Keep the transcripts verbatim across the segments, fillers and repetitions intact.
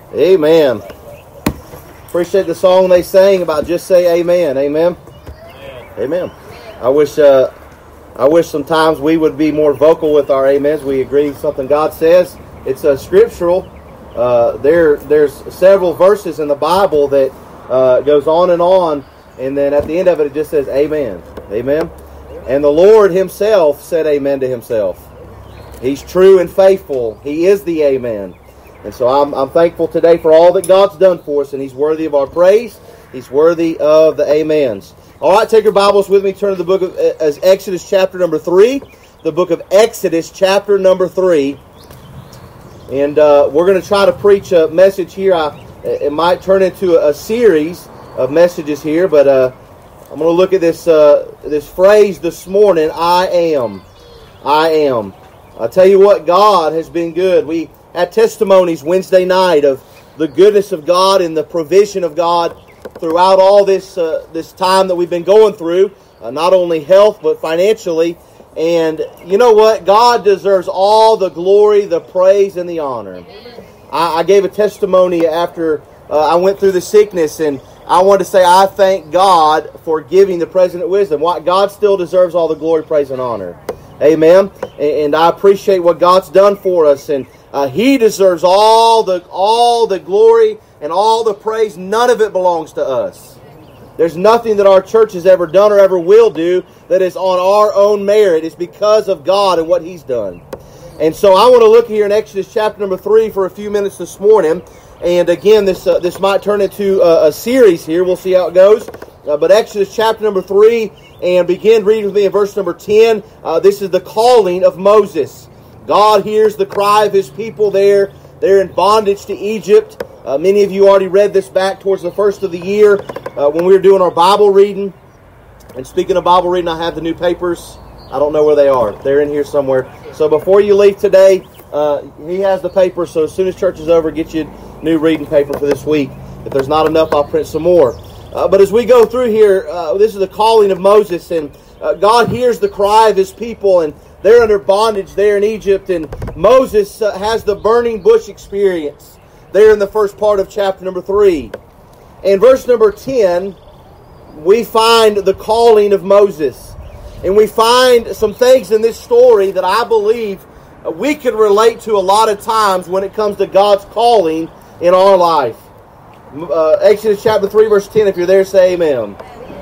Amen. Appreciate the song they sang about just say amen. Amen. Amen. Amen. I wish uh, I wish sometimes we would be more vocal with our amens. We agree something God says. It's uh, scriptural. Uh, there, there's several verses in the Bible that uh, goes on and on, and then at the end of it, it just says amen. Amen. And the Lord himself said amen to himself. He's true and faithful. He is the amen. And so I'm, I'm thankful today for all that God's done for us, and He's worthy of our praise. He's worthy of the amens. All right, take your Bibles with me. Turn to the book of uh, Exodus chapter number three. The book of Exodus chapter number three. And uh, we're going to try to preach a message here. I, it might turn into a, a series of messages here, but uh, I'm going to look at this uh, this phrase this morning, I am. I am. I'll tell you what, God has been good. We had testimonies Wednesday night of the goodness of God and the provision of God throughout all this uh, this time that we've been going through, uh, not only health but financially. And you know what? God deserves all the glory, the praise, and the honor. I, I gave a testimony after uh, I went through the sickness, and I wanted to say I thank God for giving the President wisdom. God still deserves all the glory, praise, and honor. Amen. And, and I appreciate what God's done for us, and Uh, he deserves all the all the glory and all the praise. None of it belongs to us. There's nothing that our church has ever done or ever will do that is on our own merit. It's because of God and what He's done. And so I want to look here in Exodus chapter number three for a few minutes this morning. And again, this uh, this might turn into a, a series here. We'll see how it goes. Uh, but Exodus chapter number three, and begin reading with me in verse number ten. Uh, this is the calling of Moses. God hears the cry of His people there. They're in bondage to Egypt. Uh, many of you already read this back towards the first of the year uh, when we were doing our Bible reading. And speaking of Bible reading, I have the new papers. I don't know where they are. They're in here somewhere. So before you leave today, uh, he has the paper. So as soon as church is over, get you a new reading paper for this week. If there's not enough, I'll print some more. Uh, but as we go through here, uh, this is the calling of Moses. And uh, God hears the cry of His people, and they're under bondage there in Egypt, and Moses uh, has the burning bush experience there in the first part of chapter number three. In verse number ten, we find the calling of Moses. And we find some things in this story that I believe uh, we can relate to a lot of times when it comes to God's calling in our life. Uh, Exodus chapter three, verse ten, if you're there, say amen.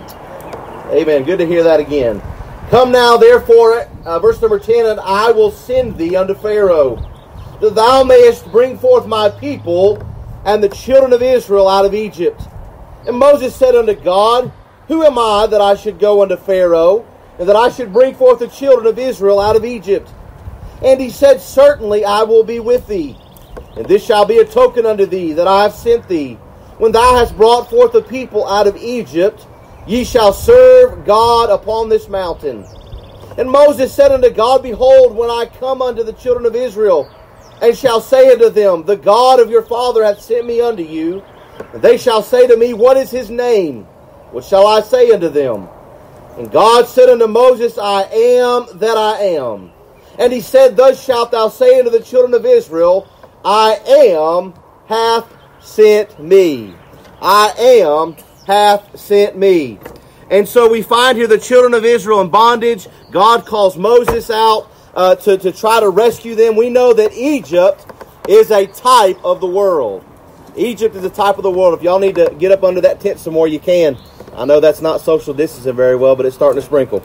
Amen. Good to hear that again. Come now, therefore, uh, verse number ten, and I will send thee unto Pharaoh, that thou mayest bring forth my people and the children of Israel out of Egypt. And Moses said unto God, Who am I that I should go unto Pharaoh, and that I should bring forth the children of Israel out of Egypt? And he said, Certainly I will be with thee, and this shall be a token unto thee that I have sent thee. When thou hast brought forth the people out of Egypt, ye shall serve God upon this mountain. And Moses said unto God, Behold, when I come unto the children of Israel, and shall say unto them, The God of your father hath sent me unto you, and they shall say to me, What is his name? What shall I say unto them? And God said unto Moses, I am that I am. And he said, Thus shalt thou say unto the children of Israel, I am hath sent me. I am hath sent me. And so we find here the children of Israel in bondage. God calls Moses out uh, to, to try to rescue them. We know that Egypt is a type of the world. Egypt is a type of the world. If y'all need to get up under that tent some more, you can. I know that's not social distancing very well, but it's starting to sprinkle.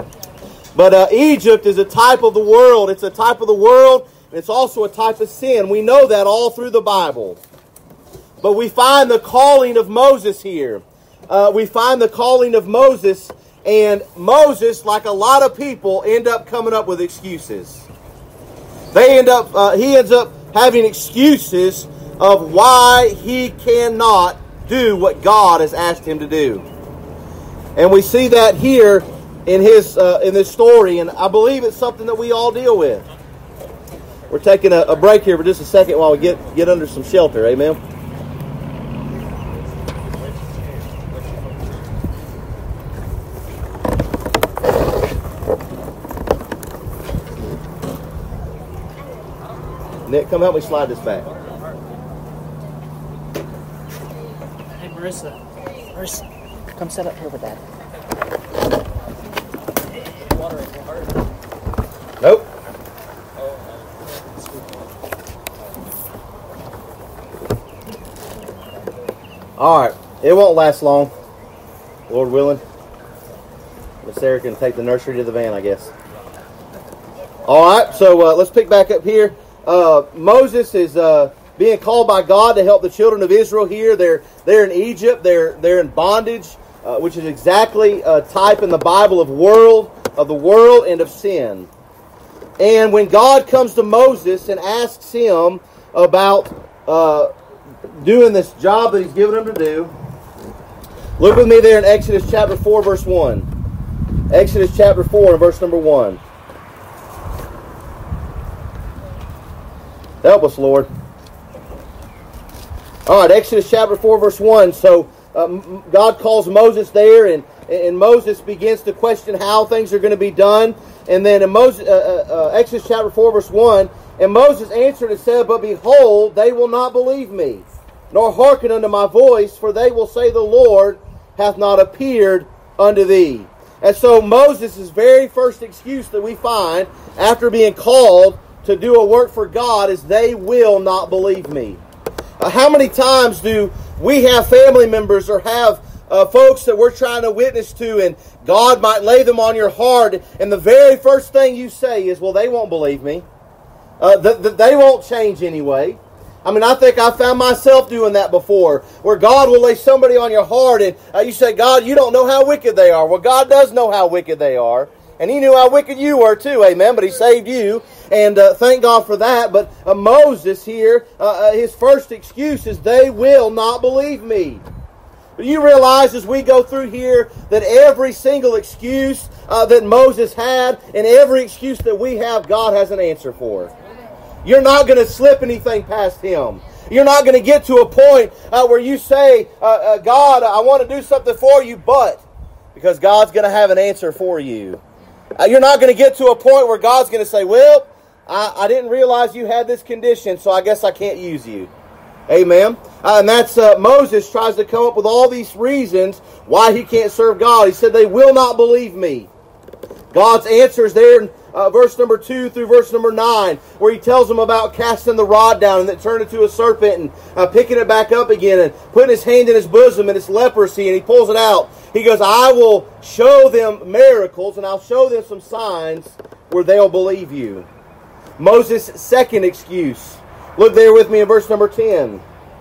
But uh, Egypt is a type of the world. It's a type of the world, and it's also a type of sin. We know that all through the Bible. But we find the calling of Moses here. Uh, we find the calling of Moses, and Moses, like a lot of people, end up coming up with excuses. They end up, uh, he ends up having excuses of why he cannot do what God has asked him to do. And we see that here in his uh, in this story, and I believe it's something that we all deal with. We're taking a, a break here for just a second while we get, get under some shelter. Amen. Nick, come help me slide this back. Marissa. Marissa. Come sit up here with Dad. Nope. All right. It won't last long, Lord willing. Miss Sarah can take the nursery to the van, I guess. All right. So uh, let's pick back up here. Uh, Moses is uh, being called by God to help the children of Israel here. They're they're in Egypt. They're they're in bondage, uh, which is exactly a type in the Bible of world of the world and of sin. And when God comes to Moses and asks him about uh, doing this job that he's given him to do, look with me there in Exodus chapter four, verse one. Exodus chapter four and verse number one. Help us, Lord. All right, Exodus chapter four, verse one. So um, God calls Moses there, and, and Moses begins to question how things are going to be done. And then in Moses, uh, uh, Exodus chapter four, verse one, and Moses answered and said, But behold, they will not believe me, nor hearken unto my voice, for they will say, The Lord hath not appeared unto thee. And so Moses' very first excuse that we find after being called to do a work for God is they will not believe me. Uh, how many times do we have family members or have uh, folks that we're trying to witness to, and God might lay them on your heart, and the very first thing you say is, well, they won't believe me. Uh, th- th- they won't change anyway. I mean, I think I found myself doing that before, where God will lay somebody on your heart, and uh, you say, God, you don't know how wicked they are. Well, God does know how wicked they are. And He knew how wicked you were too, amen, but He saved you, and uh, thank God for that. But uh, Moses here, uh, uh, his first excuse is, they will not believe me. But you realize as we go through here that every single excuse uh, that Moses had, and every excuse that we have, God has an answer for. You're not going to slip anything past Him. You're not going to get to a point uh, where you say, uh, uh, God, I want to do something for you, but, because God's going to have an answer for you. Uh, you're not going to get to a point where God's going to say, well, I, I didn't realize you had this condition, so I guess I can't use you. Amen. Uh, and that's uh, Moses tries to come up with all these reasons why he can't serve God. He said, they will not believe me. God's answer is there in uh, verse number two through verse number nine, where He tells them about casting the rod down and it turned into a serpent, and uh, picking it back up again and putting his hand in his bosom and it's leprosy, and he pulls it out. He goes, I will show them miracles, and I'll show them some signs where they'll believe you. Moses' second excuse. Look there with me in verse number ten.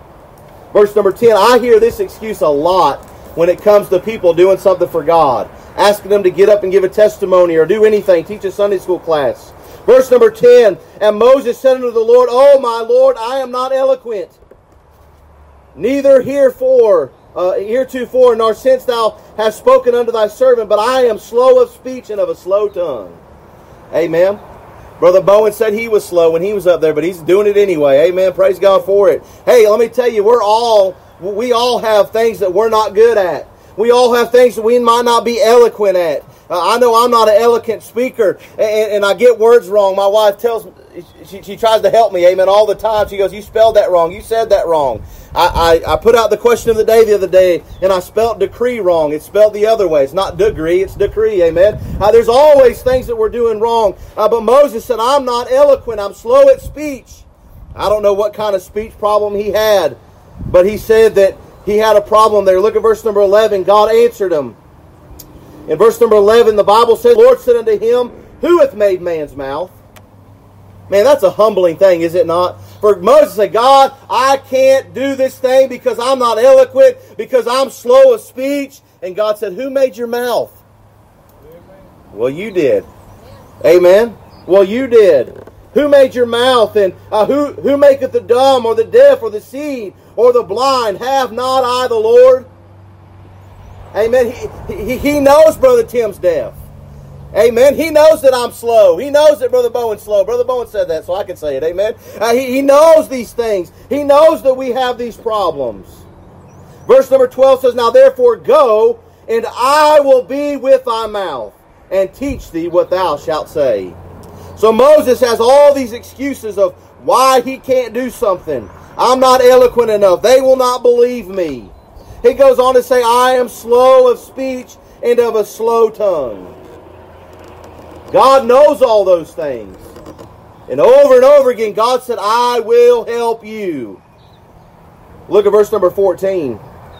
Verse number ten, I hear this excuse a lot when it comes to people doing something for God. Asking them to get up and give a testimony or do anything, teach a Sunday school class. Verse number ten, and Moses said unto the Lord, O my Lord, I am not eloquent, neither herefore, uh, heretofore, nor since thou hast spoken unto thy servant, but I am slow of speech and of a slow tongue. Amen. Brother Bowen said he was slow when he was up there, but he's doing it anyway. Amen. Praise God for it. Hey, let me tell you, we're all, we all have things that we're not good at. We all have things that we might not be eloquent at. Uh, I know I'm not an eloquent speaker, and, and I get words wrong. My wife tells me, she, she tries to help me, amen, all the time. She goes, you spelled that wrong. You said that wrong. I, I, I put out the question of the day the other day, and I spelled decree wrong. It's spelled the other way. It's not degree, it's decree, amen. Uh, there's always things that we're doing wrong. Uh, but Moses said, I'm not eloquent. I'm slow at speech. I don't know what kind of speech problem he had, but he said that he had a problem there. Look at verse number eleven. God answered him. In verse number eleven, the Bible says, the Lord said unto him, who hath made man's mouth? Man, that's a humbling thing, is it not? For Moses to say, God, I can't do this thing because I'm not eloquent, because I'm slow of speech. And God said, who made your mouth? Amen. Well, you did. Amen. Well, you did. Who made your mouth? And uh, who, who maketh the dumb or the deaf or the seed or the blind? Have not I the Lord? Amen. He, he, he knows Brother Tim's deaf. Amen. He knows that I'm slow. He knows that Brother Bowen's slow. Brother Bowen said that, so I can say it. Amen. Uh, he, he knows these things. He knows that we have these problems. Verse number twelve says, now therefore go, and I will be with thy mouth, and teach thee what thou shalt say. So Moses has all these excuses of why he can't do something. I'm not eloquent enough. They will not believe me. He goes on to say, I am slow of speech and of a slow tongue. God knows all those things. And over and over again, God said, I will help you. Look at verse number fourteen.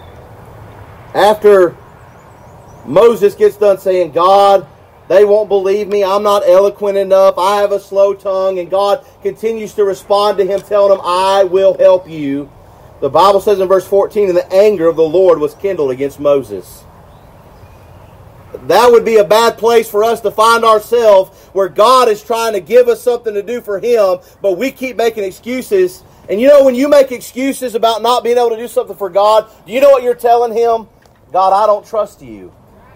After Moses gets done saying, God, they won't believe me. I'm not eloquent enough. I have a slow tongue. And God continues to respond to him, telling him, I will help you. The Bible says in verse fourteen, and the anger of the Lord was kindled against Moses. That would be a bad place for us to find ourselves, where God is trying to give us something to do for him, but we keep making excuses. And you know, when you make excuses about not being able to do something for God, do you know what you're telling him? God, I don't trust you.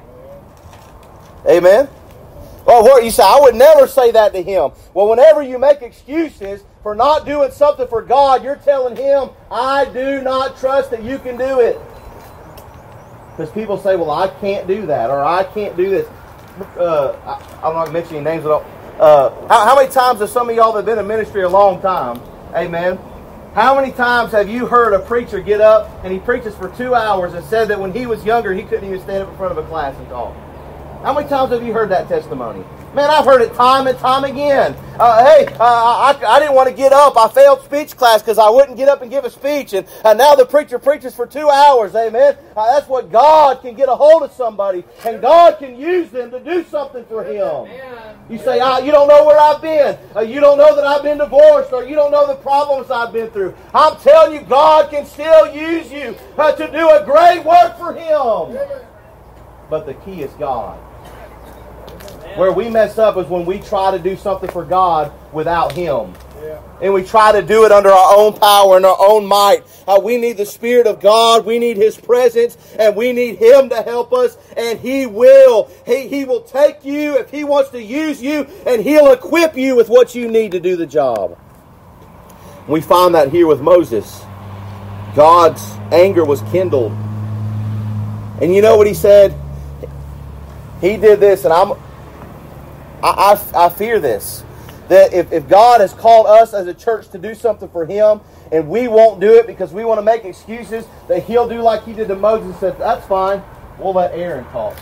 Amen? Well, you say, I would never say that to him. Well, whenever you make excuses for not doing something for God, you're telling him, I do not trust that you can do it. Because people say, well, I can't do that, or I can't do this. Uh, I, I'm not mentioning names at all. Uh, how, how many times have some of y'all that have been in ministry a long time, amen, how many times have you heard a preacher get up and he preaches for two hours and said that when he was younger, he couldn't even stand up in front of a class and talk? How many times have you heard that testimony? Man, I've heard it time and time again. Uh, hey, uh, I, I didn't want to get up. I failed speech class because I wouldn't get up and give a speech. And, and now the preacher preaches for two hours. Amen. Uh, that's what God can get a hold of somebody. And God can use them to do something for him. You say, oh, you don't know where I've been. Uh, you don't know that I've been divorced. Or you don't know the problems I've been through. I'm telling you, God can still use you uh, to do a great work for him. But the key is God. Where we mess up is when we try to do something for God without him. Yeah. And we try to do it under our own power and our own might. Uh, we need the Spirit of God. We need his presence. And we need him to help us. And he will. He, he will take you if he wants to use you. And he'll equip you with what you need to do the job. We find that here with Moses. God's anger was kindled. And you know what he said? He did this, and I'm... I, I, I fear this, that if, if God has called us as a church to do something for him, and we won't do it because we want to make excuses, that he'll do like he did to Moses and said, that's fine, we'll let Aaron talk.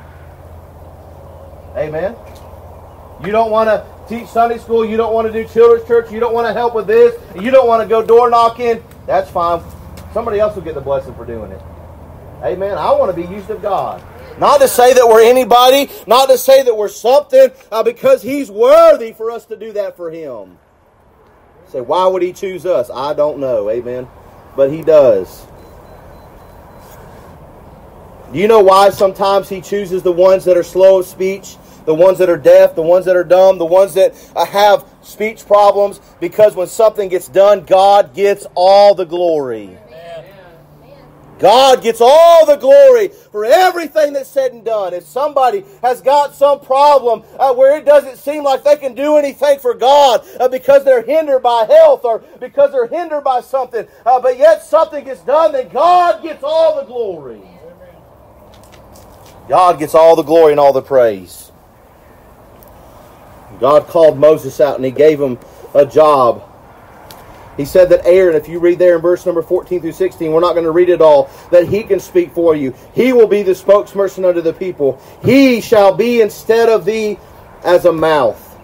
Amen? You don't want to teach Sunday school, you don't want to do children's church, you don't want to help with this, you don't want to go door knocking, that's fine. Somebody else will get the blessing for doing it. Amen? I want to be used of God. Not to say that we're anybody, not to say that we're something, uh, because he's worthy for us to do that for him. Say, why would he choose us? I don't know, amen. But he does. Do you know why sometimes he chooses the ones that are slow of speech, the ones that are deaf, the ones that are dumb, the ones that uh, have speech problems? Because when something gets done, God gets all the glory. God gets all the glory for everything that's said and done. If somebody has got some problem uh, where it doesn't seem like they can do anything for God uh, because they're hindered by health or because they're hindered by something, uh, but yet something gets done, then God gets all the glory. God gets all the glory and all the praise. God called Moses out and he gave him a job. He said that Aaron, if you read there in verse number fourteen through sixteen, we're not going to read it all, that he can speak for you. He will be the spokesperson unto the people. He shall be instead of thee as a mouth.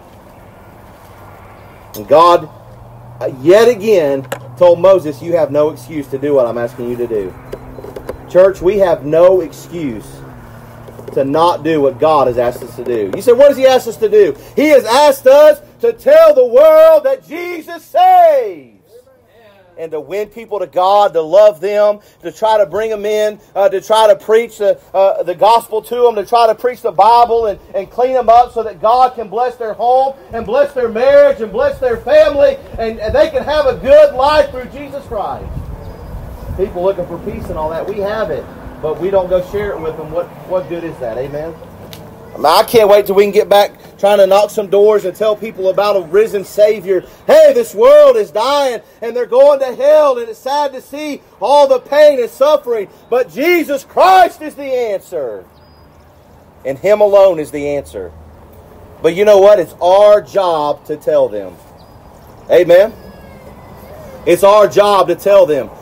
And God, yet again, told Moses, you have no excuse to do what I'm asking you to do. Church, we have no excuse to not do what God has asked us to do. You say, what has he asked us to do? He has asked us to tell the world that Jesus saves. And to win people to God, to love them, to try to bring them in, uh, to try to preach the, uh, the gospel to them, to try to preach the Bible and, and clean them up so that God can bless their home and bless their marriage and bless their family and, and they can have a good life through Jesus Christ. People looking for peace and all that, we have it, but we don't go share it with them. What, what good is that? Amen? I mean, I can't wait till we can get back trying to knock some doors and tell people about a risen Savior. Hey, this world is dying and they're going to hell and it's sad to see all the pain and suffering. But Jesus Christ is the answer. And him alone is the answer. But you know what? It's our job to tell them. Amen? It's our job to tell them.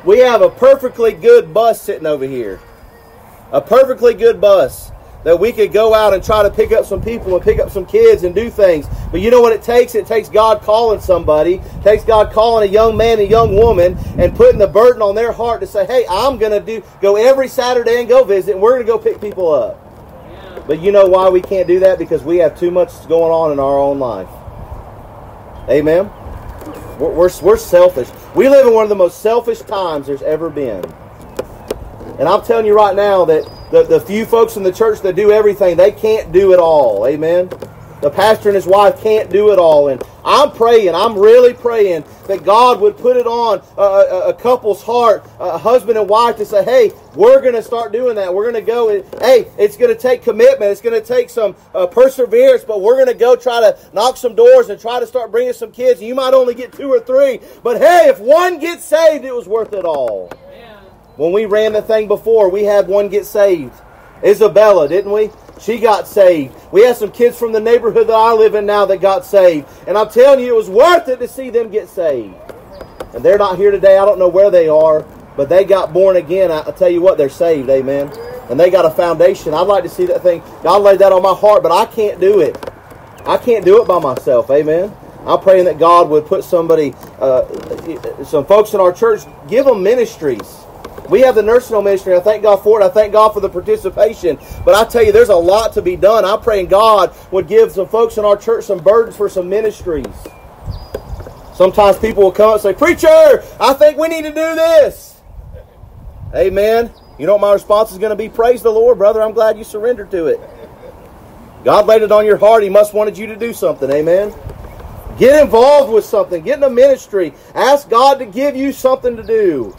we have a perfectly good bus sitting over here. A perfectly good bus that we could go out and try to pick up some people and pick up some kids and do things. But you know what it takes? It takes God calling somebody. It takes God calling a young man, a young woman, and putting the burden on their heart to say, hey, I'm going to do go every Saturday and go visit, and we're going to go pick people up. Yeah. But you know why we can't do that? Because we have too much going on in our own life. Amen? We're, we're, we're selfish. We live in one of the most selfish times there's ever been. And I'm telling you right now that the, the few folks in the church that do everything, they can't do it all. Amen? The pastor and his wife can't do it all. And I'm praying, I'm really praying that God would put it on a, a, a couple's heart, a husband and wife, to say, hey, we're going to start doing that. We're going to go. And, hey, it's going to take commitment. It's going to take some uh, perseverance, but we're going to go try to knock some doors and try to start bringing some kids. You might only get two or three. But hey, if one gets saved, it was worth it all. When we ran the thing before, we had one get saved. Isabella, didn't we? She got saved. We had some kids from the neighborhood that I live in now that got saved. And I'm telling you, it was worth it to see them get saved. And they're not here today. I don't know where they are, but they got born again. I, I tell you what, they're saved. Amen. And they got a foundation. I'd like to see that thing. God laid that on my heart, but I can't do it. I can't do it by myself. Amen. I'm praying that God would put somebody, uh, some folks in our church, give them ministries. We have the nursing home ministry. I thank God for it. I thank God for the participation. But I tell you, there's a lot to be done. I'm praying God would give some folks in our church some burdens for some ministries. Sometimes people will come up and say, preacher, I think we need to do this. Amen. You know what my response is going to be? Praise the Lord, brother. I'm glad you surrendered to it. God laid it on your heart. He must wanted you to do something. Amen. Get involved with something. Get in a ministry. Ask God to give you something to do.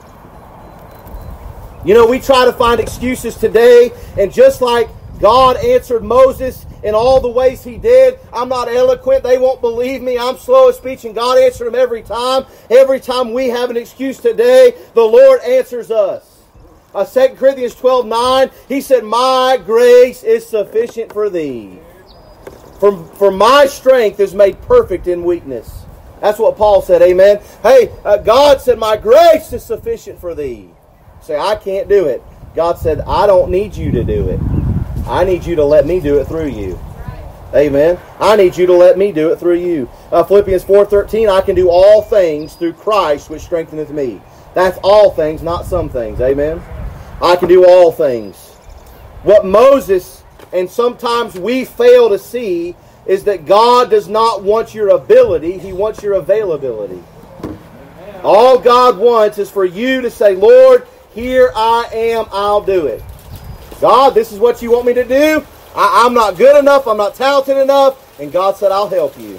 You know, we try to find excuses today, and just like God answered Moses in all the ways he did, I'm not eloquent, they won't believe me, I'm slow of speech, and God answered them every time. Every time we have an excuse today, the Lord answers us. Uh, Second Corinthians twelve nine, he said, my grace is sufficient for thee. For, for my strength is made perfect in weakness. That's what Paul said, amen. Hey, uh, God said, my grace is sufficient for thee. Say, I can't do it. God said, I don't need you to do it. I need you to let me do it through you. Amen. I need you to let me do it through you. Uh, Philippians four thirteen, I can do all things through Christ which strengtheneth me. That's all things, not some things. Amen. I can do all things. What Moses, and sometimes we fail to see, is that God does not want your ability. He wants your availability. All God wants is for you to say, Lord, here I am, I'll do it. God, this is what you want me to do. I, I'm not good enough. I'm not talented enough. And God said, I'll help you.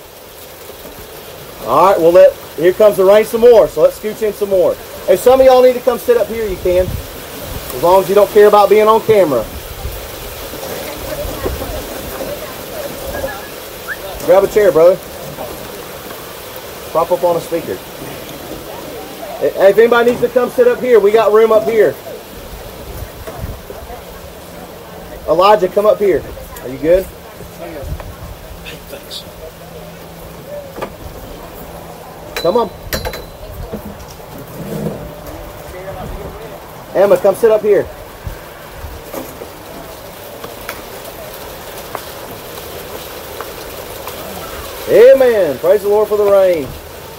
All right, well, let, here comes the rain some more. So let's scooch in some more. If some of y'all need to come sit up here, you can. As long as you don't care about being on camera. Grab a chair, brother. Prop up on a speaker. Hey, if anybody needs to come sit up here, we got room up here. Elijah, come up here. Are you good? Thanks. Come on. Emma, come sit up here. Amen. Praise the Lord for the rain.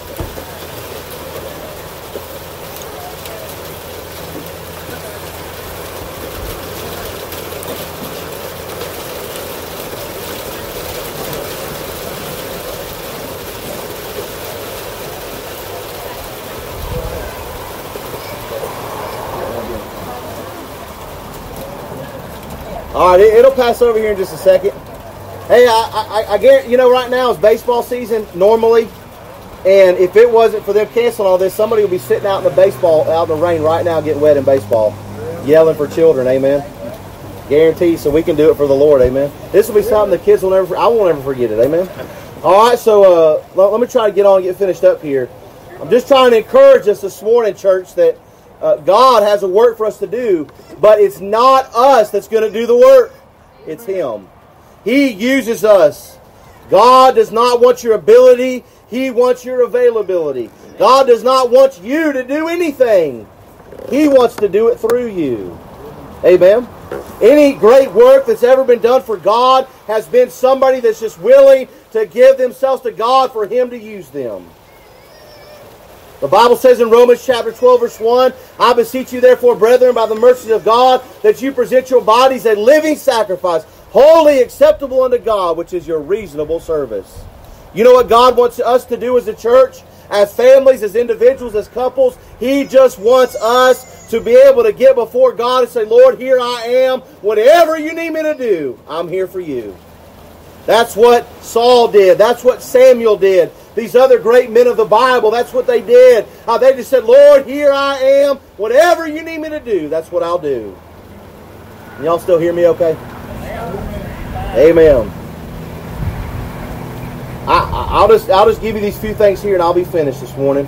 All right, it'll pass over here in just a second. Hey, I, I, I guarantee, you know, right now is baseball season normally, and if it wasn't for them canceling all this, somebody would be sitting out in the baseball, out in the rain right now, getting wet in baseball, yelling for children. Amen. Guaranteed, so we can do it for the Lord. Amen. This will be something the kids will never. I won't ever forget it. Amen. All right, so uh, let, let me try to get on and get finished up here. I'm just trying to encourage us this morning, church, that uh, God has a work for us to do, but it's not us that's going to do the work. It's Him. He uses us. God does not want your ability. He wants your availability. God does not want you to do anything. He wants to do it through you. Amen. Any great work that's ever been done for God has been somebody that's just willing to give themselves to God for Him to use them. The Bible says in Romans chapter twelve, verse one, I beseech you therefore, brethren, by the mercies of God, that you present your bodies a living sacrifice, holy, acceptable unto God, which is your reasonable service. You know what God wants us to do as a church, as families, as individuals, as couples? He just wants us to be able to get before God and say, Lord, here I am. Whatever you need me to do, I'm here for you. That's what Saul did. That's what Samuel did. These other great men of the Bible, that's what they did. Uh, they just said, Lord, here I am. Whatever you need me to do, that's what I'll do. Y'all still hear me okay? Amen. I, I'll just I'll just give you these few things here and I'll be finished this morning.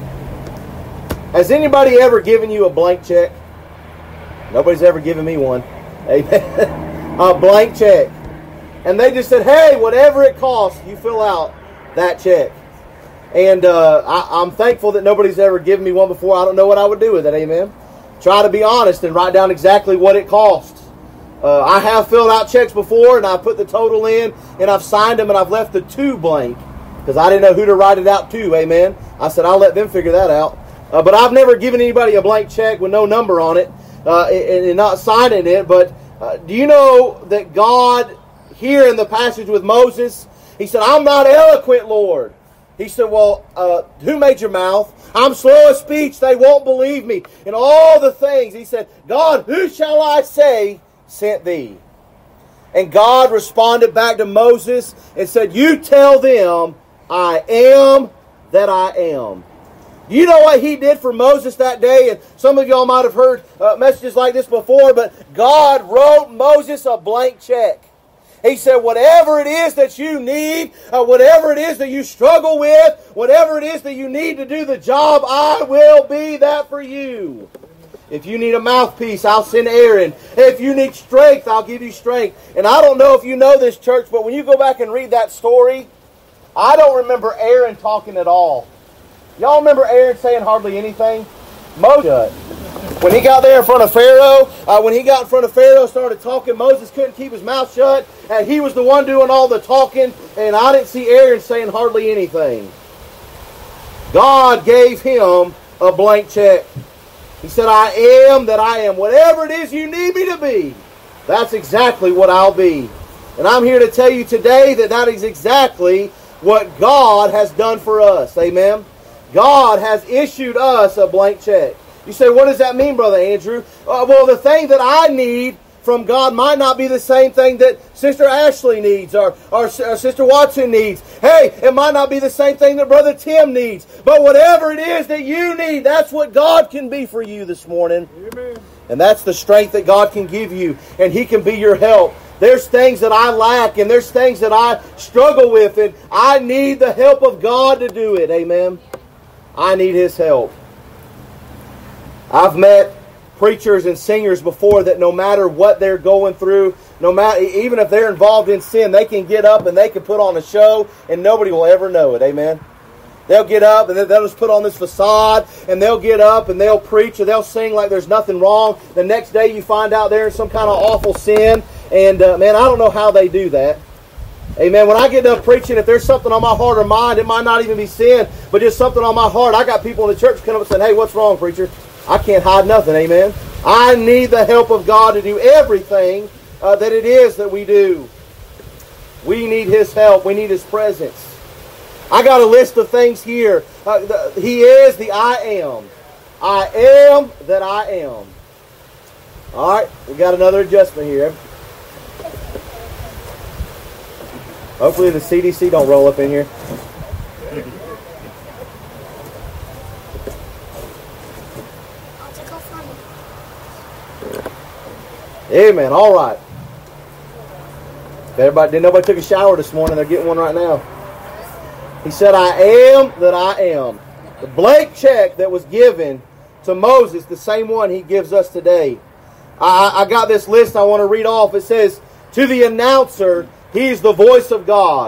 Has anybody ever given you a blank check? Nobody's ever given me one. Amen. A blank check. And they just said, hey, whatever it costs, you fill out that check. And uh, I, I'm thankful that nobody's ever given me one before. I don't know what I would do with it. Amen. Try to be honest and write down exactly what it costs. Uh, I have filled out checks before and I put the total in and I've signed them and I've left the two blank because I didn't know who to write it out to. Amen. I said, I'll let them figure that out. Uh, but I've never given anybody a blank check with no number on it uh, and, and not signing it. But uh, do you know that God, here in the passage with Moses, He said, I'm not eloquent, Lord. He said, well, uh, who made your mouth? I'm slow of speech. They won't believe me. And all the things. He said, God, who shall I say sent thee? And God responded back to Moses and said, you tell them, I am that I am. You know what He did for Moses that day? And some of y'all might have heard uh, messages like this before, but God wrote Moses a blank check. He said, whatever it is that you need, uh, whatever it is that you struggle with, whatever it is that you need to do the job, I will be that for you. If you need a mouthpiece, I'll send Aaron. If you need strength, I'll give you strength. And I don't know if you know this, church, but when you go back and read that story, I don't remember Aaron talking at all. Y'all remember Aaron saying hardly anything? Moses. When he got there in front of Pharaoh, uh, when he got in front of Pharaoh, started talking, Moses couldn't keep his mouth shut, and he was the one doing all the talking, and I didn't see Aaron saying hardly anything. God gave him a blank check. He said, I am that I am. Whatever it is you need me to be, that's exactly what I'll be. And I'm here to tell you today that that is exactly what God has done for us. Amen. God has issued us a blank check. You say, what does that mean, Brother Andrew? Uh, well, the thing that I need from God might not be the same thing that Sister Ashley needs or, or, or Sister Watson needs. Hey, it might not be the same thing that Brother Tim needs. But whatever it is that you need, that's what God can be for you this morning. Amen. And that's the strength that God can give you. And He can be your help. There's things that I lack and there's things that I struggle with. And I need the help of God to do it. Amen. I need His help. I've met preachers and singers before that no matter what they're going through, no matter even if they're involved in sin, they can get up and they can put on a show and nobody will ever know it. Amen. They'll get up and they'll just put on this facade and they'll get up and they'll preach or they'll sing like there's nothing wrong. The next day you find out they're in some kind of awful sin. And uh, man, I don't know how they do that. Amen. When I get done preaching, if there's something on my heart or mind, it might not even be sin, but just something on my heart. I got people in the church coming up and saying, hey, what's wrong, preacher? I can't hide nothing, amen. I need the help of God to do everything uh, that it is that we do. We need His help. We need His presence. I got a list of things here. Uh, the, he is the I am. I am that I am. All right, we got another adjustment here. Hopefully the C D C don't roll up in here. Amen. All right. Everybody, didn't nobody took a shower this morning? They're getting one right now. He said, I am that I am. The blank check that was given to Moses, the same one He gives us today. I, I got this list I want to read off. It says, to the announcer, He's the voice of God.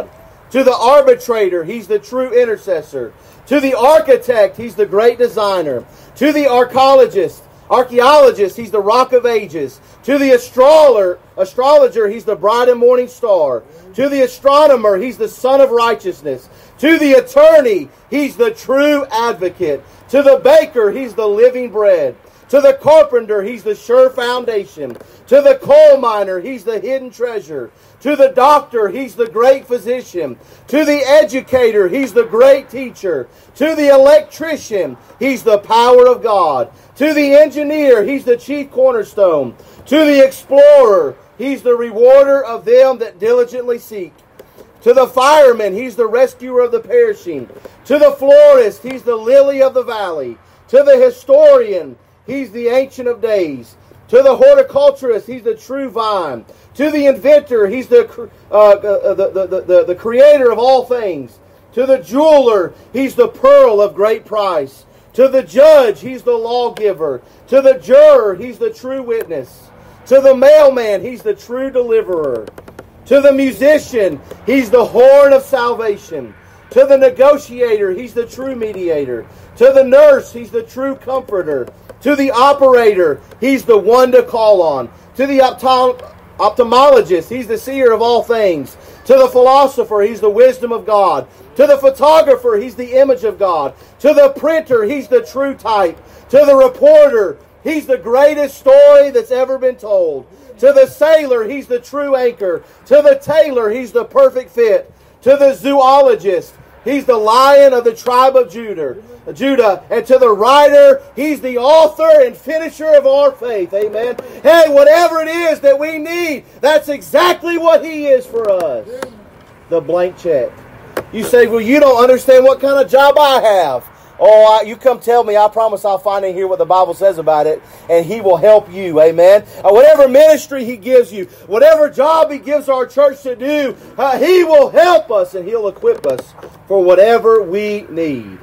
To the arbitrator, He's the true intercessor. To the architect, He's the great designer. To the archaeologist, archaeologist, He's the rock of ages. To the astrologer, astrologer, He's the bright and morning star. To the astronomer, He's the sun of righteousness. To the attorney, He's the true advocate. To the baker, He's the living bread. To the carpenter, He's the sure foundation. To the coal miner, He's the hidden treasure. To the doctor, He's the great physician. To the educator, He's the great teacher. To the electrician, He's the power of God. To the engineer, He's the chief cornerstone. To the explorer, He's the rewarder of them that diligently seek. To the fireman, He's the rescuer of the perishing. To the florist, He's the lily of the valley. To the historian, He's the ancient of days. To the horticulturist, He's the true vine. To the inventor, He's the, uh, uh, the, the, the, the creator of all things. To the jeweler, He's the pearl of great price. To the judge, He's the lawgiver. To the juror, He's the true witness. To the mailman, He's the true deliverer. To the musician, He's the horn of salvation. To the negotiator, He's the true mediator. To the nurse, He's the true comforter. To the operator, He's the one to call on. To the optom- ophthalmologist, He's the seer of all things. To the philosopher, He's the wisdom of God. To the photographer, He's the image of God. To the printer, He's the true type. To the reporter, He's the greatest story that's ever been told. To the sailor, He's the true anchor. To the tailor, He's the perfect fit. To the zoologist, He's the lion of the tribe of Judah. Judah. And to the writer, He's the author and finisher of our faith. Amen. Hey, whatever it is that we need, that's exactly what He is for us. The blank check. You say, well, you don't understand what kind of job I have. Oh, I, you come tell me. I promise I'll find and hear what the Bible says about it, and He will help you. Amen. Uh, whatever ministry He gives you, whatever job He gives our church to do, uh, He will help us and He'll equip us for whatever we need.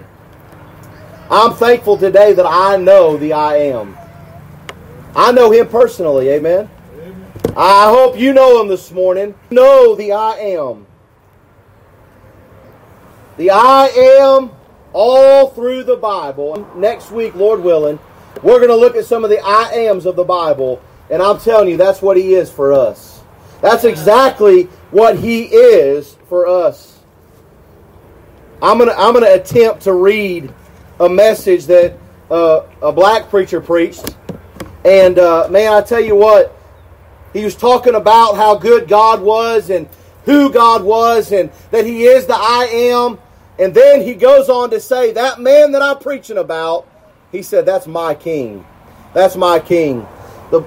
I'm thankful today that I know the I Am. I know Him personally. Amen. Amen. I hope you know Him this morning. Know the I Am. The I Am. All through the Bible. Next week, Lord willing, we're going to look at some of the I Ams of the Bible. And I'm telling you, that's what He is for us. That's exactly what He is for us. I'm going to, I'm going to attempt to read a message that uh, a black preacher preached. And uh, man, I tell you what, he was talking about how good God was and who God was and that He is the I Am. And then he goes on to say, that man that I'm preaching about, he said, that's my king. That's my king. The,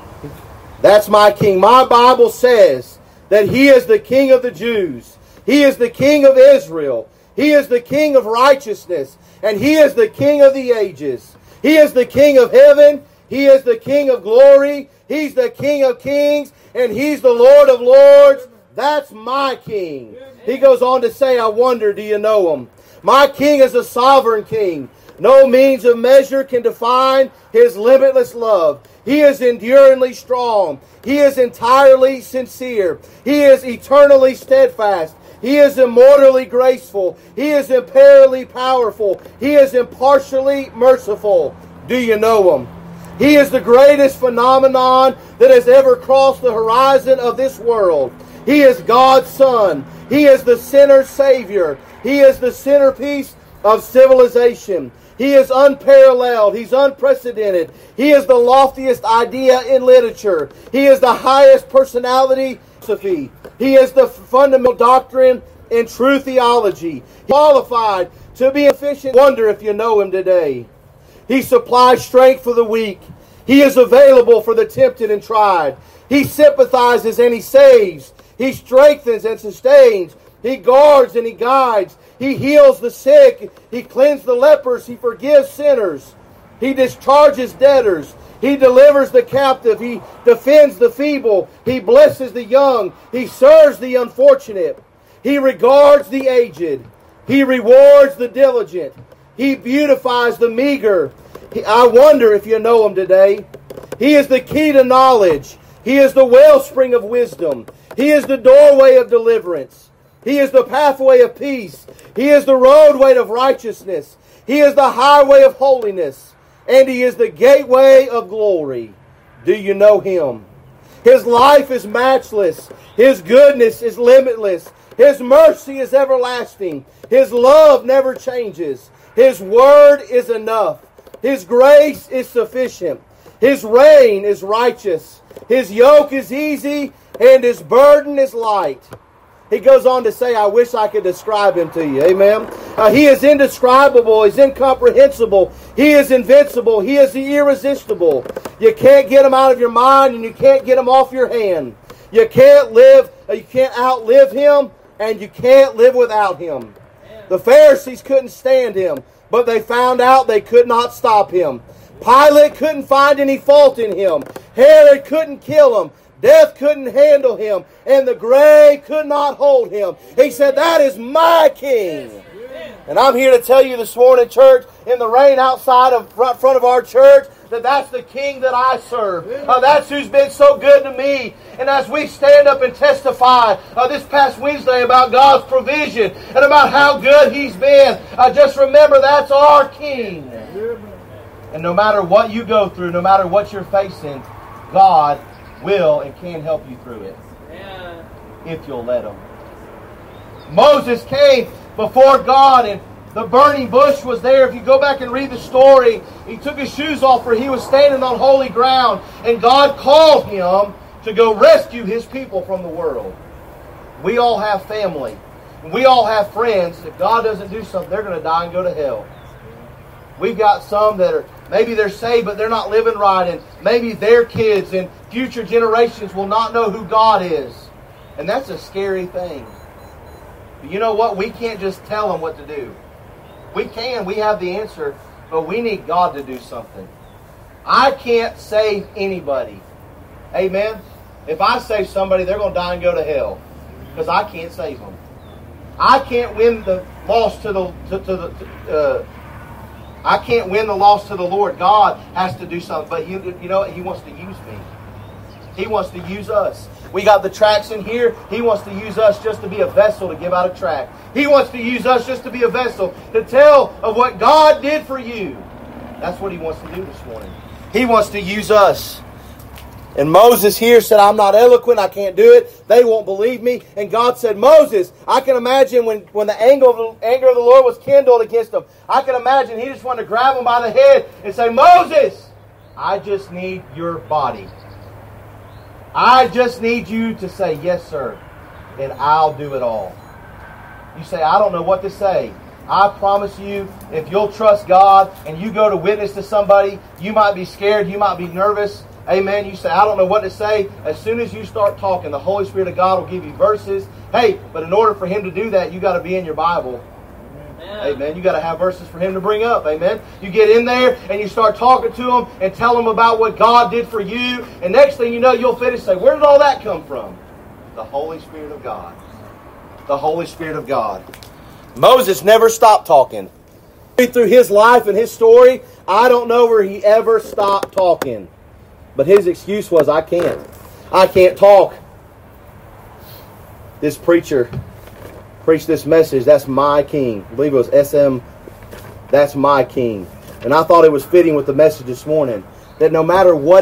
that's my king. My Bible says that He is the King of the Jews. He is the King of Israel. He is the King of righteousness. And He is the King of the ages. He is the King of heaven. He is the King of glory. He's the King of kings. And He's the Lord of lords. That's my King. He goes on to say, I wonder, do you know Him? My King is a sovereign King. No means of measure can define His limitless love. He is enduringly strong. He is entirely sincere. He is eternally steadfast. He is immortally graceful. He is imperially powerful. He is impartially merciful. Do you know Him? He is the greatest phenomenon that has ever crossed the horizon of this world. He is God's Son. He is the sinner's Savior. He is the centerpiece of civilization. He is unparalleled. He's unprecedented. He is the loftiest idea in literature. He is the highest personality philosophy. He is the fundamental doctrine in true theology. He's qualified to be efficient. Wonder if you know Him today. He supplies strength for the weak. He is available for the tempted and tried. He sympathizes and He saves. He strengthens and sustains. He guards and He guides. He heals the sick. He cleanses the lepers. He forgives sinners. He discharges debtors. He delivers the captive. He defends the feeble. He blesses the young. He serves the unfortunate. He regards the aged. He rewards the diligent. He beautifies the meager. He, I wonder if you know Him today. He is the key to knowledge. He is the wellspring of wisdom. He is the doorway of deliverance. He is the pathway of peace. He is the roadway of righteousness. He is the highway of holiness. And He is the gateway of glory. Do you know Him? His life is matchless. His goodness is limitless. His mercy is everlasting. His love never changes. His word is enough. His grace is sufficient. His reign is righteous. His yoke is easy and His burden is light. He goes on to say, I wish I could describe Him to you. Amen. Uh, he is indescribable. He's incomprehensible. He is invincible. He is irresistible. You can't get Him out of your mind and you can't get Him off your hand. You can't live, you can't outlive Him, and you can't live without Him. The Pharisees couldn't stand Him, but they found out they could not stop Him. Pilate couldn't find any fault in Him. Herod couldn't kill Him. Death couldn't handle Him. And the grave could not hold Him. He said, that is my King. And I'm here to tell you this morning, church, in the rain outside of front, front of our church, that that's the King that I serve. Uh, that's who's been so good to me. And as we stand up and testify uh, this past Wednesday about God's provision and about how good He's been, uh, just remember that's our King. And no matter what you go through, no matter what you're facing, God will and can help you through it. Yeah. If you'll let Him. Moses came before God and the burning bush was there. If you go back and read the story, he took his shoes off for he was standing on holy ground. And God called him to go rescue His people from the world. We all have family. We all have friends. If God doesn't do something, they're going to die and go to hell. We've got some that are, maybe they're saved, but they're not living right. And maybe their kids and future generations will not know who God is. And that's a scary thing. But you know what? We can't just tell them what to do. We can. We have the answer. But we need God to do something. I can't save anybody. Amen? If I save somebody, they're going to die and go to hell. Because I can't save them. I can't win the lost to the... To, to the to, uh, I can't win the lost to the Lord. God has to do something. But you, you know what? He wants to use me. He wants to use us. We got the tracts in here. He wants to use us just to be a vessel to give out a tract. He wants to use us just to be a vessel to tell of what God did for you. That's what He wants to do this morning. He wants to use us. And Moses here said, I'm not eloquent, I can't do it. They won't believe me. And God said, Moses, I can imagine when, when the anger of the, anger of the Lord was kindled against them, I can imagine He just wanted to grab him by the head and say, Moses, I just need your body. I just need you to say, yes, sir, and I'll do it all. You say, I don't know what to say. I promise you, if you'll trust God and you go to witness to somebody, you might be scared, you might be nervous. Amen. You say, I don't know what to say. As soon as you start talking, the Holy Spirit of God will give you verses. Hey, but in order for Him to do that, you got to be in your Bible. Amen. Amen. You got to have verses for Him to bring up. Amen. You get in there and you start talking to Him and tell Him about what God did for you. And next thing you know, you'll finish and say, where did all that come from? The Holy Spirit of God. The Holy Spirit of God. Moses never stopped talking. Through his life and his story, I don't know where he ever stopped talking. But his excuse was, I can't. I can't talk. This preacher preached this message, that's my King. I believe it was S M, that's my King. And I thought it was fitting with the message this morning, that no matter what